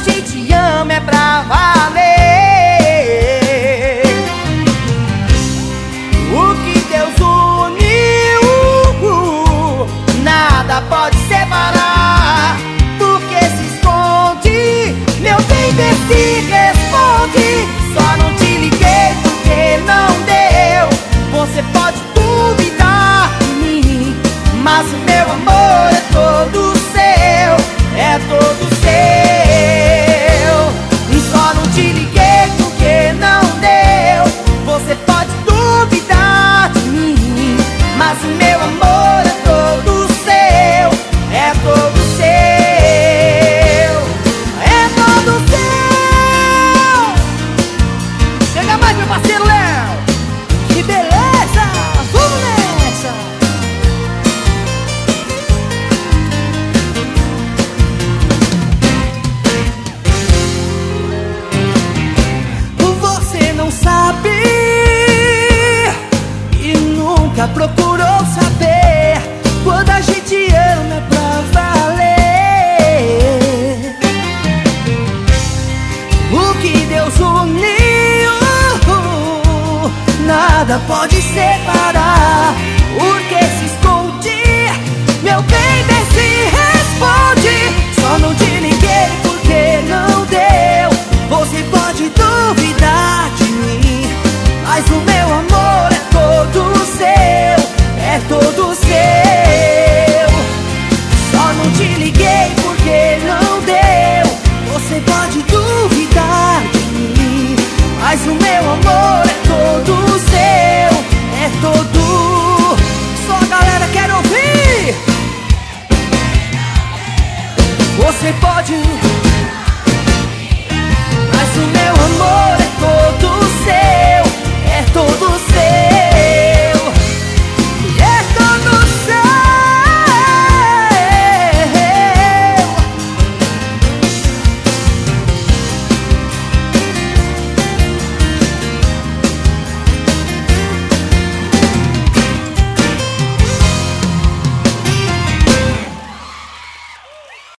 gente ama é pra valer. O que Deus uniu, nada pode separar. Porque se esconde, meu bem, vê se responde. Só não te liguei porque não deu. Você pode duvidar de mim, mas o meu amor é todo seu, é todo seu. E só não te liguei porque não deu. Você pode duvidar de mim, mas o meu amor é todo seu, é todo seu, é todo seu. Chega mais, meu parceiro Léo. Que beleza, vamos nessa. Você não sabe e nunca procurou saber. Quando a gente ama é pra valer. O que Deus uniu, nada pode separar. Porque se esconde, meu bem,